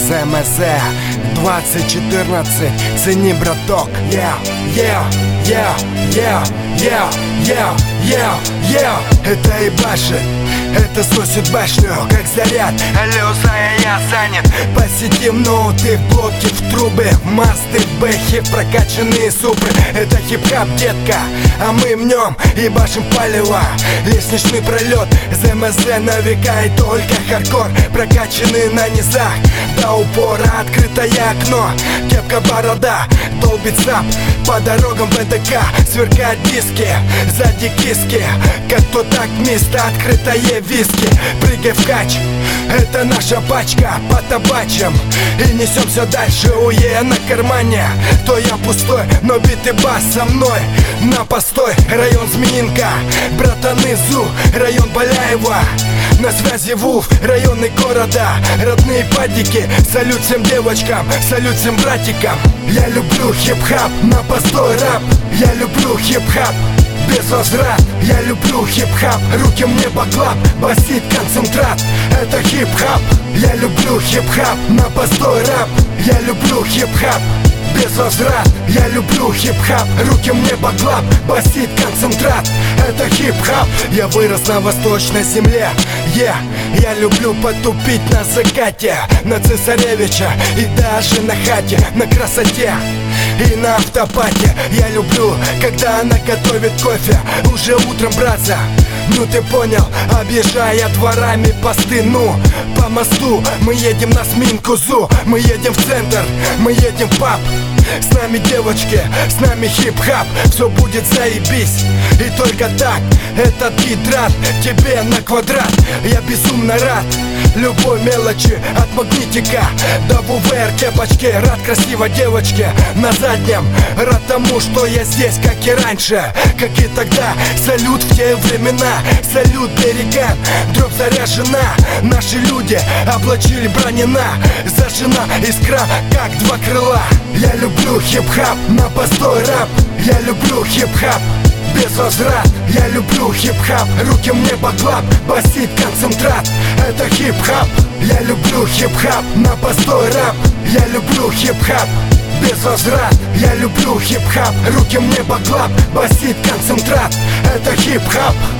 ЗМЗ 2014, цени, браток. Это ебашит, это сносит башню, как заряд. Алло, зая, я занят. Посетим ноуты, в блоке, в трубы, масты, бэхи, прокачанные супры. Это хип-хап, детка, а мы в нем ебашим палево. Лестничный пролет, ЗМЗ на века и только хардкор. Прокачанный на низах, до упора, открытое окно. Кепка, борода, долбит зап. По дорогам ВДК сверкают диски, сзади киски. Как то так, место открытое виски. Прыгай в кач, это наша пачка по табачам. И несемся дальше, уе на кармане. То я пустой, но битый бас со мной на постой. Район Змеинка, братаны ЗУ, район Баляева. На связи ВУФ, районы города, родные падики. Салют всем девочкам, салют всем братикам. Я люблю хип-хап, на постой рэп. Я люблю хип-хап, без возврат. Я люблю хип-хап, руки мне поклап. Басит концентрат, это хип-хап. Я люблю хип-хап, на постой рэп. Я люблю хип-хап, без возврат. Я люблю хип-хап, руки мне поклап. Басит концентрат, это хип-хап. Я вырос на восточной земле. Я люблю потупить на закате, на цесаревича и даже на хате, на красоте и на автопате. Я люблю, когда она готовит кофе уже утром, братца. Ну ты понял, объезжая дворами посты. Ну, по мосту мы едем на сминку ЗУ. Мы едем в центр, мы едем в паб. С нами девочки, с нами хип-хап. Все будет заебись, и только так этот гидрат тебе на квадрат. Я безумно рад любой мелочи, от магнитика до ВВР кепочки. Рад красивой девочке на заднем, рад тому, что я здесь, как и раньше, как и тогда. Салют в те времена, салют берегам. Дробь заряжена, наши люди облачили бронина. Зажжена искра, как два крыла. Я люблю хип-хап, на постой рэп. Я люблю хип-хап, без возврат. Я люблю хип-хап, руки мне поклап. Басит концентрат, это хип-хап. Я люблю хип-хап, на постой рэп. Я люблю хип-хап, без возврат. Я люблю хип-хап, руки мне поклап. Басит концентрат, это хип-хап.